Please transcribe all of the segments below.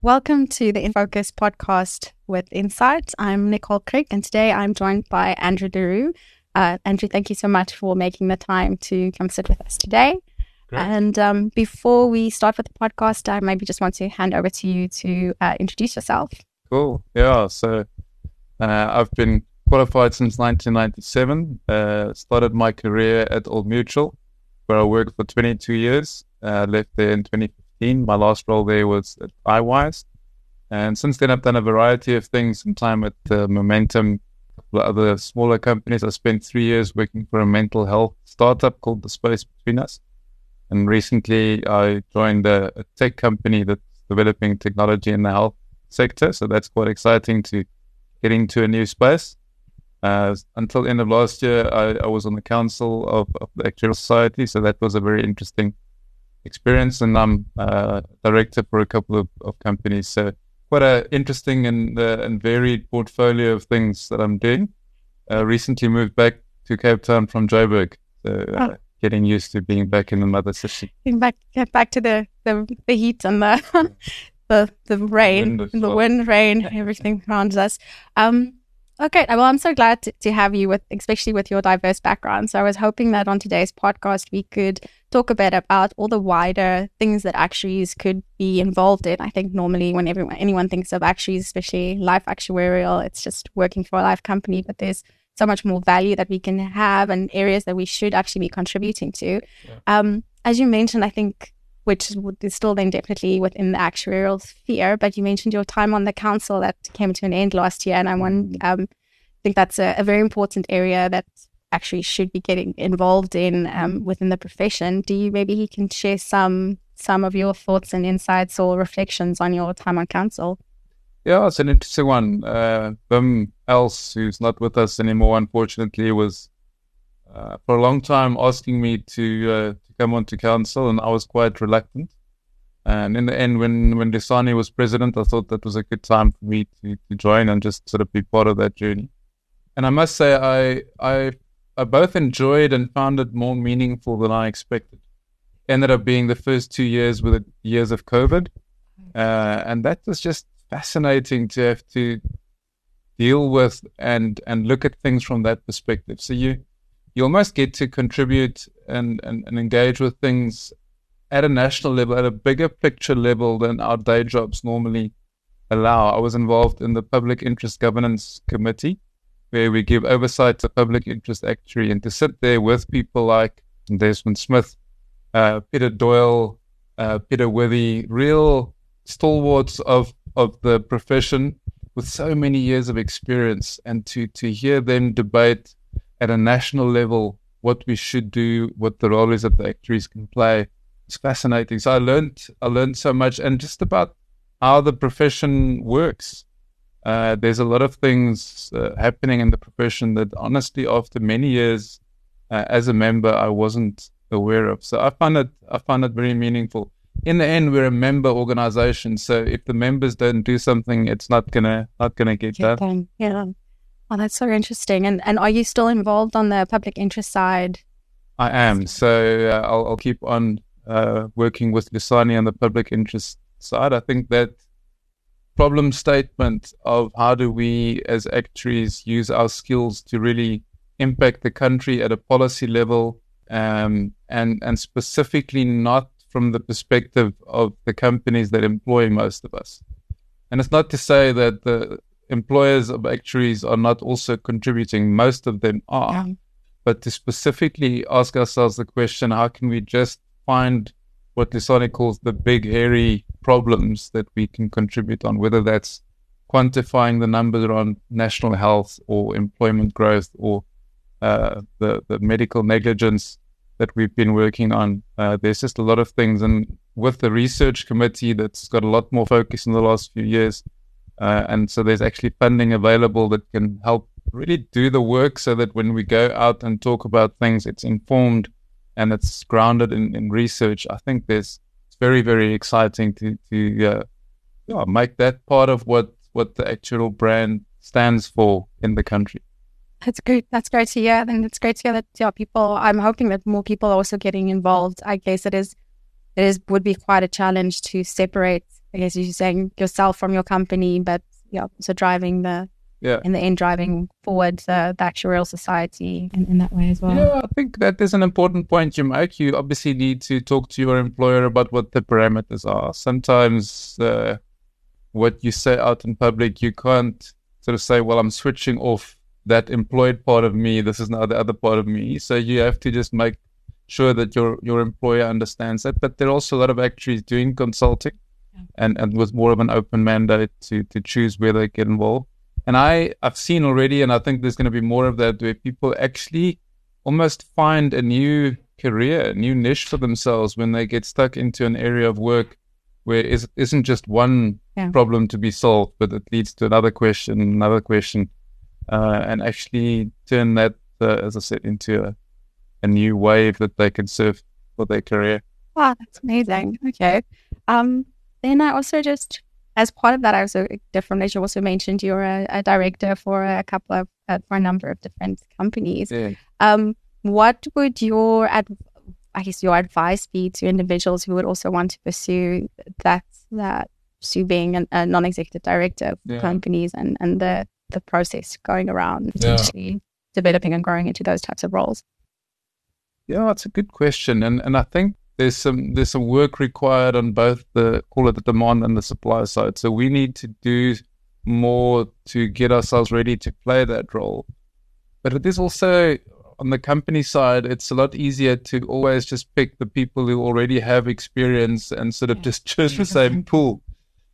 Welcome to the InFocus podcast with Insights. I'm Nicole Crick, and today I'm joined by Andrew Leroux. Andrew, thank you so much for making the time to come sit with us today. Great. And before we start with the podcast, I maybe just want to hand over to you to introduce yourself. Cool. Yeah. So I've been qualified since 1997. Started my career at Old Mutual, where I worked for 22 years. Left there in 2015. My last role there was at iWise. And since then, I've done a variety of things. Some time at Momentum, a couple of other smaller companies. I spent 3 years working for a mental health startup called The Space Between Us. And recently, I joined a tech company that's developing technology in the health sector. So that's quite exciting to get into a new space. Until the end of last year, I was on the council of the Actuarial Society. So that was a very interesting experience. And I'm director for a couple of companies. So quite an interesting and varied portfolio of things that I'm doing. Recently moved back to Cape Town from Joburg. So getting used to being back in the mother city. Get back to the heat and the rain, the wind, rain, everything around us. Okay, well, I'm so glad to have you, especially with your diverse background. So I was hoping that on today's podcast, we could talk a bit about all the wider things that actuaries could be involved in. I think normally when anyone thinks of actuaries, especially life actuarial, it's just working for a life company, but there's so much more value that we can have and areas that we should actually be contributing to. Yeah. As you mentioned, I think, which is still then definitely within the actuarial sphere, but you mentioned your time on the council that came to an end last year, and I think that's a very important area that actually should be getting involved in within the profession. Maybe you can share some of your thoughts and insights or reflections on your time on council? Yeah, it's an interesting one. Wim Els, who's not with us anymore, unfortunately, was for a long time asking me to come on to council, and I was quite reluctant. And in the end, when Lisani was president, I thought that was a good time for me to join and just sort of be part of that journey. And I must say, I both enjoyed and found it more meaningful than I expected. Ended up being the first 2 years with the years of COVID, and that was just fascinating to have to deal with and look at things from that perspective. So you almost get to contribute and engage with things at a national level, at a bigger picture level than our day jobs normally allow. I was involved in the Public Interest Governance Committee, where we give oversight to public interest actuary, and to sit there with people like Desmond Smith, Peter Doyle, Peter Withy, real stalwarts of the profession with so many years of experience, and to hear them debate at a national level what we should do, what the role is that the actuaries can play. It's fascinating. So I learned so much, and just about how the profession works. There's a lot of things happening in the profession that honestly, after many years as a member, I wasn't aware of. So I find it very meaningful. In the end, we're a member organization, so if the members don't do something, it's not gonna get done. Yeah. Oh, that's so interesting. And are you still involved on the public interest side? I am. So I'll keep on working with Lisani on the public interest side. I think that problem statement of how do we as actuaries use our skills to really impact the country at a policy level, and specifically not from the perspective of the companies that employ most of us. And it's not to say that the employers of actuaries are not also contributing. Most of them are. Yeah. But to specifically ask ourselves the question, how can we just find what Lisani calls the big, hairy problems that we can contribute on, whether that's quantifying the numbers around national health or employment growth or the medical negligence that we've been working on. There's just a lot of things. And with the research committee that's got a lot more focus in the last few years, and so there's actually funding available that can help really do the work so that when we go out and talk about things, it's informed and it's grounded in research. I think it's very, very exciting to make that part of what the actual brand stands for in the country. That's great. That's great to hear. And it's great to hear that people, I'm hoping that more people are also getting involved. I guess would be quite a challenge to separate I guess you're saying yourself from your company, but so driving in the end, driving forward the actuarial society in that way as well. Yeah, I think that is an important point you make. You obviously need to talk to your employer about what the parameters are. Sometimes what you say out in public, you can't sort of say, well, I'm switching off that employed part of me. This is now the other part of me. So you have to just make sure that your employer understands that. But there are also a lot of actuaries doing consulting and with more of an open mandate to choose where they get involved. And I've seen already, and I think there's going to be more of that, where people actually almost find a new career, a new niche for themselves when they get stuck into an area of work where it isn't just one problem to be solved, but it leads to another question, and actually turn that, as I said, into a new wave that they can serve for their career. Wow, that's amazing. Okay. Then I also just, as part of that, I also, differently, you also mentioned you're a director for for a number of different companies. Yeah. What would your advice be to individuals who would also want to pursue that pursue being a non-executive director for companies and the process going around potentially developing and growing into those types of roles? Yeah, that's a good question. And I think there's some work required on both the demand and the supply side. So we need to do more to get ourselves ready to play that role. But it is also, on the company side, it's a lot easier to always just pick the people who already have experience and sort of just choose the same pool.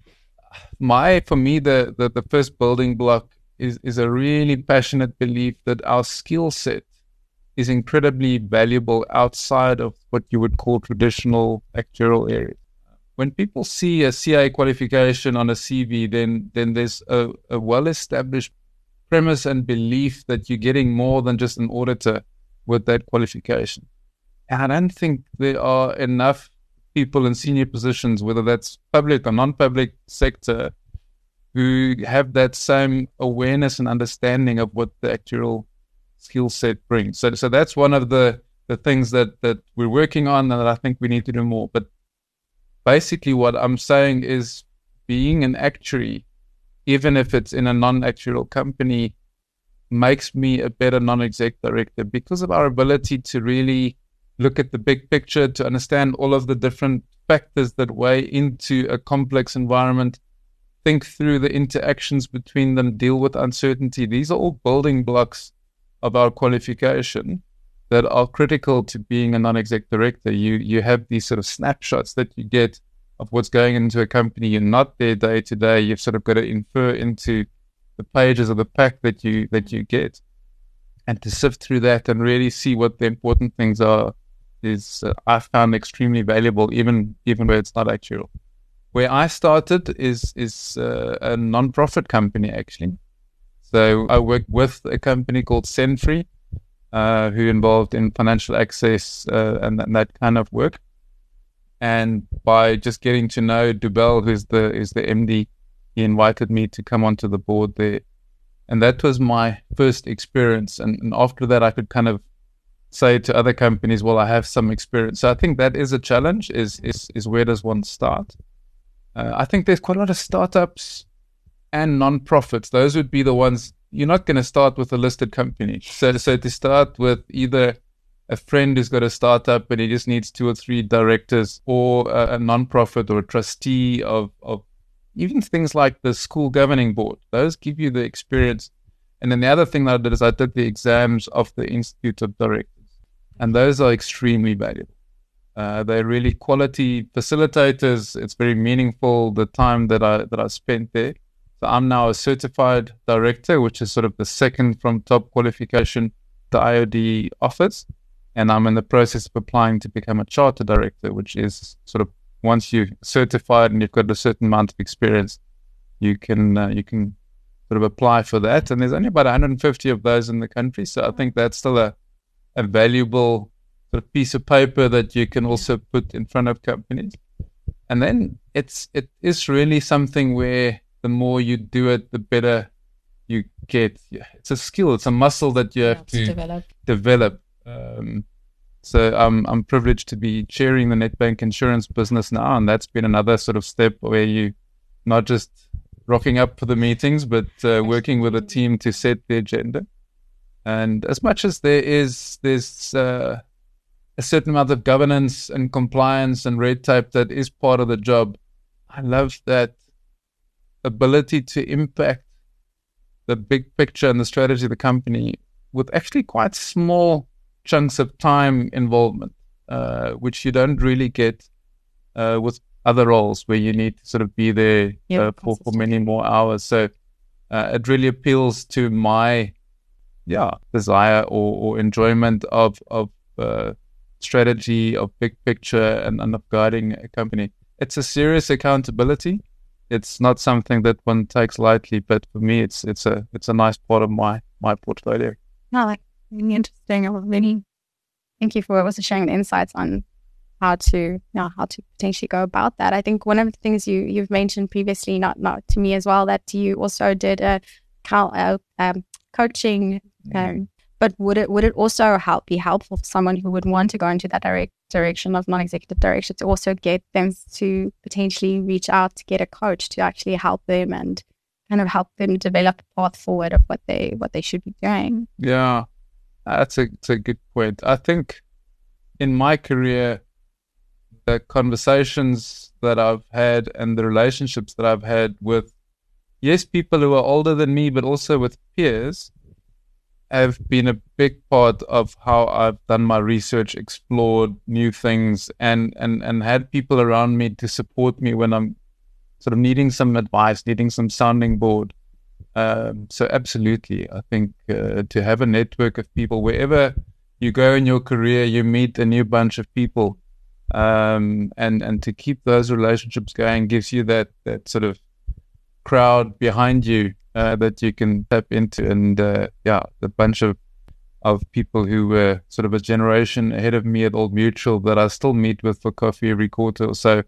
For me, the first building block is a really passionate belief that our skill set is incredibly valuable outside of what you would call traditional actuarial areas. When people see a CA qualification on a CV, then there's a well-established premise and belief that you're getting more than just an auditor with that qualification. And I don't think there are enough people in senior positions, whether that's public or non-public sector, who have that same awareness and understanding of what the actuarial skill set brings. So that's one of the things that we're working on and that I think we need to do more. But basically what I'm saying is being an actuary, even if it's in a non-actuarial company, makes me a better non-exec director because of our ability to really look at the big picture, to understand all of the different factors that weigh into a complex environment, think through the interactions between them, deal with uncertainty. These are all building blocks of our qualification that are critical to being a non-exec director. You have these sort of snapshots that you get of what's going into a company. You're not there day to day. You've sort of got to infer into the pages of the pack that you get, and to sift through that and really see what the important things are is I found extremely valuable, even where it's not actual. Where I started is a non-profit company actually. So I worked with a company called Senfree, who involved in financial access and that kind of work. And by just getting to know Dubel, who's the MD, he invited me to come onto the board there. And that was my first experience. And after that, I could kind of say to other companies, well, I have some experience. So I think that is a challenge, is where does one start? I think there's quite a lot of startups and non-profits. Those would be the ones. You're not going to start with a listed company. So to start with either a friend who's got a startup and he just needs 2 or 3 directors, or a non-profit or a trustee of even things like the school governing board. Those give you the experience. And then the other thing that I did is I did the exams of the Institute of Directors. And those are extremely valuable. They're really quality facilitators. It's very meaningful, the time that I spent there. So I'm now a certified director, which is sort of the second from top qualification the IOD offers. And I'm in the process of applying to become a charter director, which is sort of once you're certified and you've got a certain amount of experience, you can sort of apply for that. And there's only about 150 of those in the country. So I think that's still a valuable sort of piece of paper that you can also put in front of companies. And then it is really something where the more you do it, the better you get. It's a skill. It's a muscle that you have to develop. So I'm privileged to be chairing the Nedbank insurance business now, and that's been another sort of step where you not just rocking up for the meetings, but working with a team to set the agenda. And as much as there's a certain amount of governance and compliance and red tape that is part of the job, I love that ability to impact the big picture and the strategy of the company with actually quite small chunks of time involvement, which you don't really get with other roles where you need to sort of be there for many more hours. So it really appeals to my desire or enjoyment of strategy, of big picture, and of guiding a company. It's a serious accountability. It's not something that one takes lightly, but for me, it's a nice part of my portfolio. No, like really interesting. Really, thank you for sharing the insights on how to potentially go about that. I think one of the things you've mentioned previously, not to me as well, that you also did a coaching. But would it also be helpful for someone who would want to go into that direction of non-executive direction to also get them to potentially reach out to get a coach to actually help them and kind of help them develop a path forward of what they should be doing? Yeah, it's a good point. I think in my career, the conversations that I've had and the relationships that I've had with, people who are older than me, but also with peers, have been a big part of how I've done my research, explored new things, and had people around me to support me when I'm sort of needing some advice, needing some sounding board. So absolutely, I think to have a network of people, wherever you go in your career, you meet a new bunch of people, and to keep those relationships going gives you that sort of crowd behind you that you can tap into. And the bunch of people who were sort of a generation ahead of me at Old Mutual that I still meet with for coffee every quarter or so.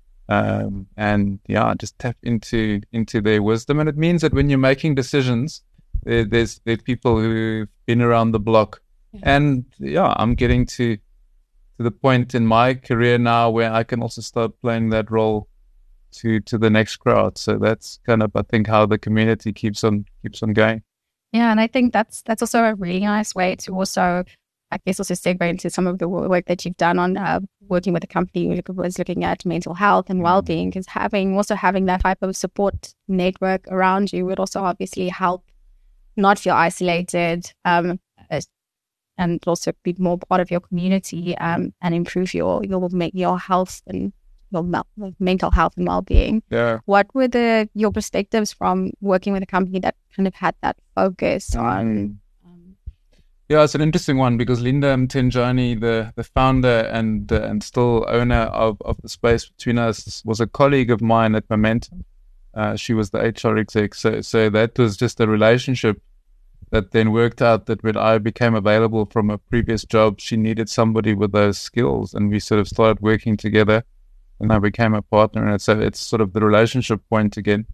Just tap into their wisdom. And it means that when you're making decisions, there's people who've been around the block. And I'm getting to the point in my career now where I can also start playing that role to the next crowd. So that's kind of, I think, how the community keeps on going. Yeah, and I think that's also a really nice way to also, I guess, also segue into some of the work that you've done on working with a company who was looking at mental health and well-being, because having that type of support network around you would also obviously help not feel isolated, and also be more part of your community, and improve your health and your mental health and well-being. Yeah. What were your perspectives from working with a company that kind of had that focus on? Yeah, it's an interesting one because Linda Mtenjani, the founder and still owner of the space between us, was a colleague of mine at Momentum. She was the HR exec. So that was just a relationship that then worked out that when I became available from a previous job, she needed somebody with those skills, and we sort of started working together, and I became a partner. And so it's sort of the relationship point again.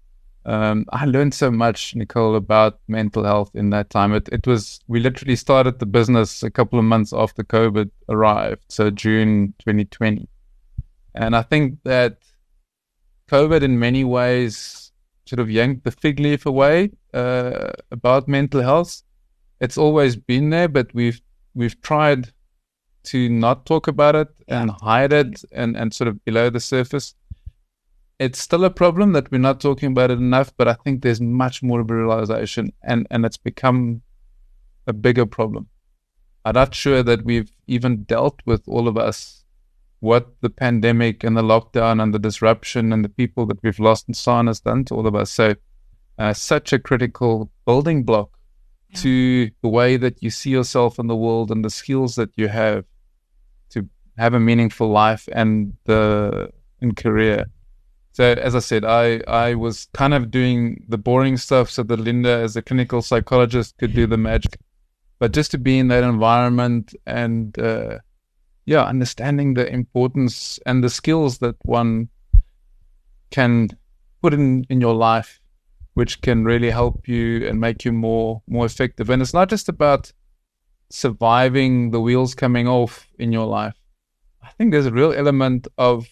I learned so much, Nicole, about mental health in that time. We literally started the business a couple of months after COVID arrived, so June 2020. And I think that COVID in many ways sort of yanked the fig leaf away about mental health. It's always been there, but we've tried to not talk about it and hide it and sort of below the surface. It's still a problem that we're not talking about it enough, but I think there's much more of a realization, and it's become a bigger problem. I'm not sure that we've even dealt with, all of us, what the pandemic and the lockdown and the disruption and the people that we've lost and so on has done to all of us. So such a critical building block to the way that you see yourself in the world and the skills that you have to have a meaningful life and in career. So as I said, I was kind of doing the boring stuff so that Linda, as a clinical psychologist, could do the magic. But just to be in that environment and, understanding the importance and the skills that one can put in your life, which can really help you and make you more effective. And it's not just about surviving the wheels coming off in your life, I think there's a real element of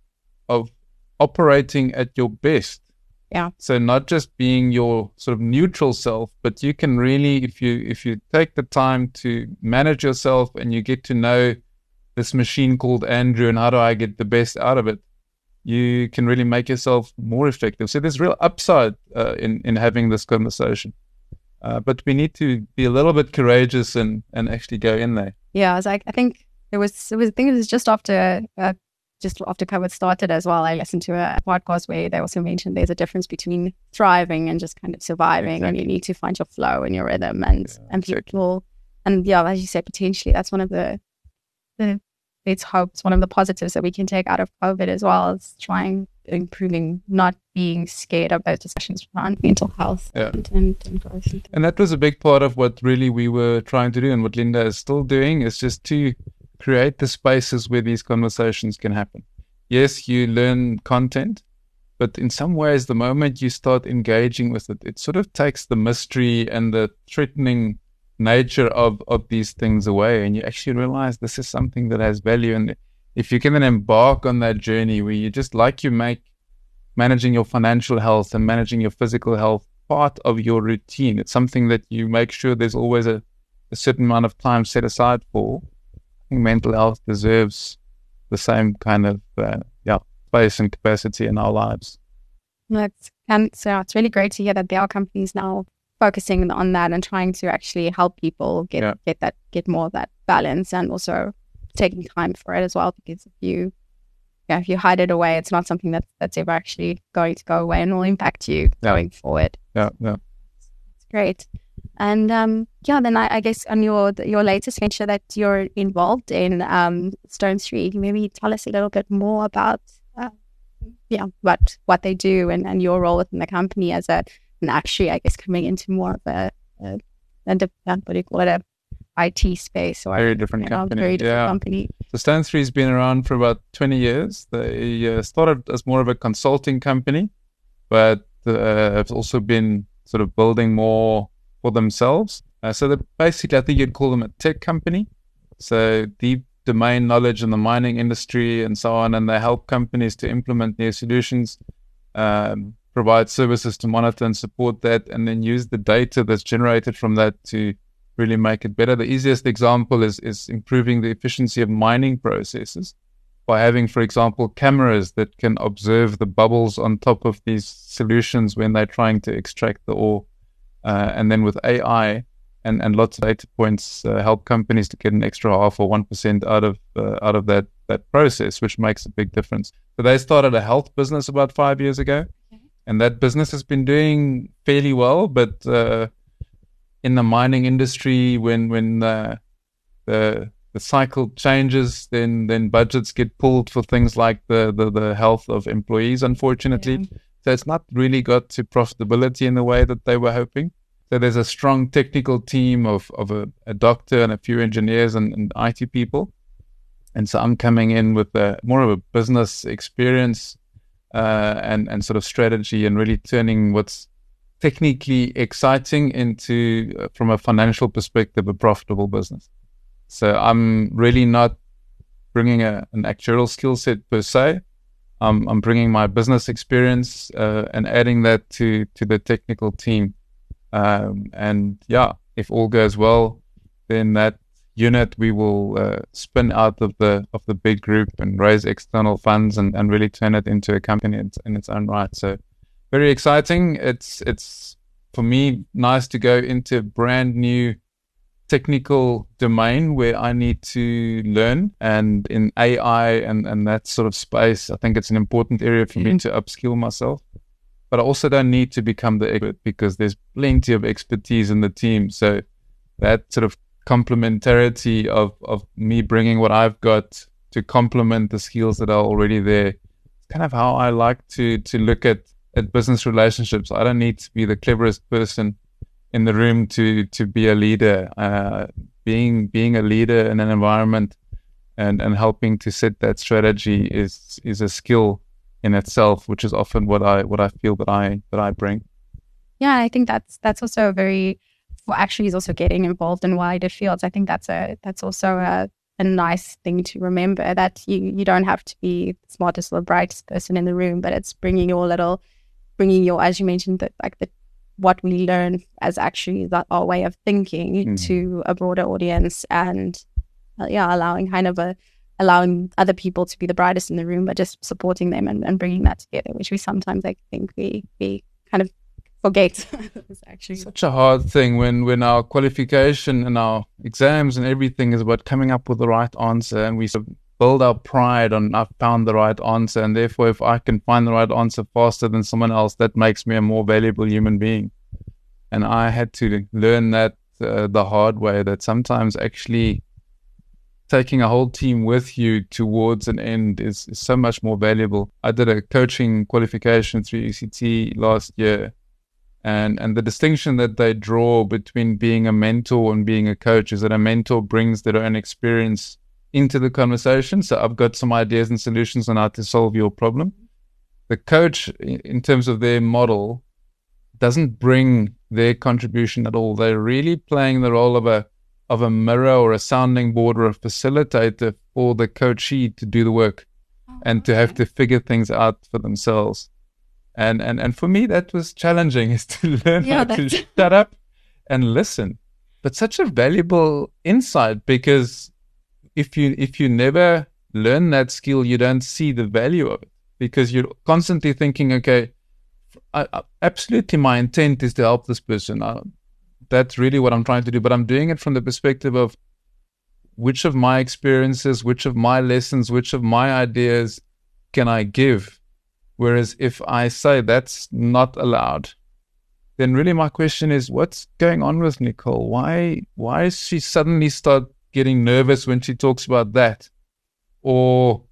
operating at your best. Yeah. So not just being your sort of neutral self, but you can really, if you take the time to manage yourself and you get to know this machine called Andrew and how do I get the best out of it, you can really make yourself more effective. So there's real upside in having this conversation. But we need to be a little bit courageous and actually go in there. Yeah, I think it was just after COVID started as well. I listened to a podcast where they also mentioned there's a difference between thriving and just kind of surviving, exactly. And you need to find your flow and your rhythm and people. And yeah, as you said, potentially that's one of the let's hope it's one of the positives that we can take out of COVID as well, is improving, not being scared of those discussions around mental health and growth. And that was a big part of what really we were trying to do, and what Linda is still doing, is just to create the spaces where these conversations can happen. Yes, you learn content, but in some ways, the moment you start engaging with it, it sort of takes the mystery and the threatening nature of these things away, and you actually realize this is something that has value. And if you can then embark on that journey where you just, like you make managing your financial health and managing your physical health part of your routine, it's something that you make sure there's always a certain amount of time set aside for. I think mental health deserves the same kind of space and capacity in our lives. It's really great to hear that there are companies now focusing on that and trying to actually help people get more of that balance, and also taking time for it as well. Because if you hide it away, it's not something that's ever actually going to go away and will impact you going forward. Yeah. It's great. And then I guess on your latest venture that you're involved in, Stone3, maybe tell us a little bit more about what they do and your role within the company as an actuary, I guess, coming into more of a IT space, or very different company. Very different company. So Stone3 has been around for about 20 years. They started as more of a consulting company, but have also been sort of building more for themselves. So that basically, I think you'd call them a tech company. So deep domain knowledge in the mining industry and so on, and they help companies to implement new solutions, provide services to monitor and support that, and then use the data that's generated from that to really make it better. The easiest example is improving the efficiency of mining processes by having, for example, cameras that can observe the bubbles on top of these solutions when they're trying to extract the ore. And then with AI and lots of data points, help companies to get an extra 0.5% or 1% out of that process, which makes a big difference. So they started a health business about 5 years ago, and that business has been doing fairly well. But in the mining industry, when the cycle changes, then budgets get pulled for things like the health of employees, unfortunately. Yeah. So it's not really got to profitability in the way that they were hoping. So there's a strong technical team of a doctor and a few engineers and IT people. And so I'm coming in with more of a business experience and sort of strategy, and really turning what's technically exciting into, from a financial perspective, a profitable business. So I'm really not bringing an actuarial skill set per se. I'm bringing my business experience and adding that to the technical team. If all goes well, then that unit we will spin out of the big group and raise external funds and really turn it into a company in its own right. So very exciting. It's for me nice to go into a brand new technical domain where I need to learn, and in AI and that sort of space, I think it's an important area for me to upskill myself. But I also don't need to become the expert, because there's plenty of expertise in the team. So that sort of complementarity of me bringing what I've got to complement the skills that are already there, it's kind of how I like to look at business relationships. I don't need to be the cleverest person in the room to be a leader. Being a leader in an environment and helping to set that strategy is a skill in itself, which is often what I feel that I bring. Yeah, I think that's also a very for actuaries also getting involved in wider fields. I think that's also a nice thing to remember, that you don't have to be the smartest or the brightest person in the room, but it's bringing your, as you mentioned, what we learn as actuaries, that our way of thinking to a broader audience, and allowing other people to be the brightest in the room, but just supporting them and bringing that together, which we sometimes, I think, we kind of forget. It's actually such a hard thing when our qualification and our exams and everything is about coming up with the right answer, and we sort of build our pride on I've found the right answer, and therefore if I can find the right answer faster than someone else, that makes me a more valuable human being. And I had to learn that the hard way, that sometimes actually taking a whole team with you towards an end is so much more valuable. I did a coaching qualification through UCT last year, and the distinction that they draw between being a mentor and being a coach is that a mentor brings their own experience into the conversation. So I've got some ideas and solutions on how to solve your problem. The coach, in terms of their model, doesn't bring their contribution at all. They're really playing the role of a mirror or a sounding board or a facilitator for the coachee to do the work and to have to figure things out for themselves. And for me, that was challenging, is to learn how to shut up and listen. But such a valuable insight, because if you never learn that skill, you don't see the value of it, because you're constantly thinking, okay, absolutely my intent is to help this person. That's really what I'm trying to do, but I'm doing it from the perspective of which of my experiences, which of my lessons, which of my ideas can I give? Whereas if I say that's not allowed, then really my question is, what's going on with Nicole? Why is she suddenly start getting nervous when she talks about that? Or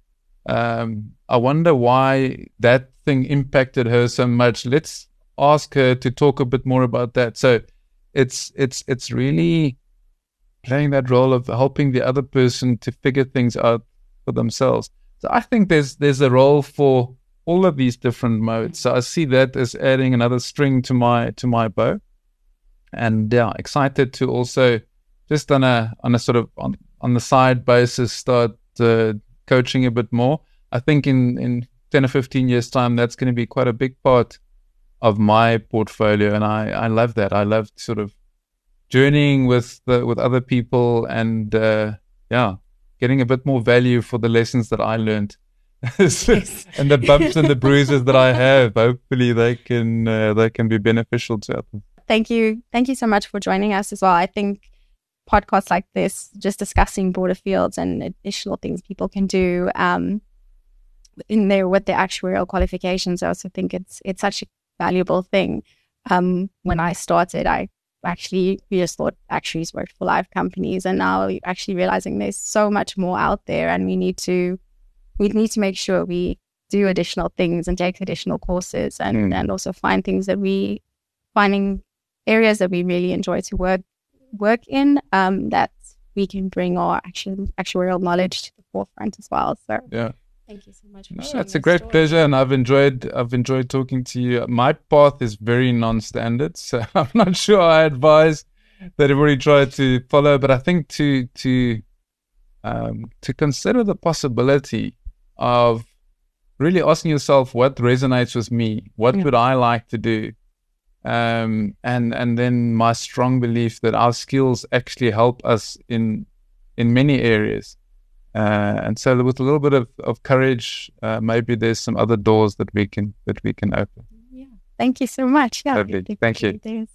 I wonder why that thing impacted her so much. Let's ask her to talk a bit more about that. So it's really playing that role of helping the other person to figure things out for themselves. So I think there's a role for all of these different modes. So I see that as adding another string to my bow. And yeah, excited to also just on a sort of on the side basis start coaching a bit more. I think in 10 or 15 years time, that's going to be quite a big part of my portfolio, and I love that. I love sort of journeying with other people, and getting a bit more value for the lessons that I learned. Yes. And the bumps and the bruises that I have, hopefully they can be beneficial to others. Thank you so much for joining us as well. I think podcasts like this, just discussing broader fields and additional things people can do in there with their actuarial qualifications, I also think it's such a valuable thing. When I started, we just thought actuaries worked for life companies, and now we're actually realizing there's so much more out there, and we need to make sure we do additional things and take additional courses, and also finding areas that we really enjoy to work in, that we can bring our actuarial knowledge to the forefront as well. So yeah. Thank you so much for sharing. It's a great pleasure, and I've enjoyed talking to you. My path is very non-standard, so I'm not sure I advise that everybody try to follow, but I think to consider the possibility of really asking yourself what resonates with me, what would I like to do, and then my strong belief that our skills actually help us in many areas. And so with a little bit of courage, maybe there's some other doors that we can open. Yeah. Thank you so much. Yeah. Lovely. Thank you.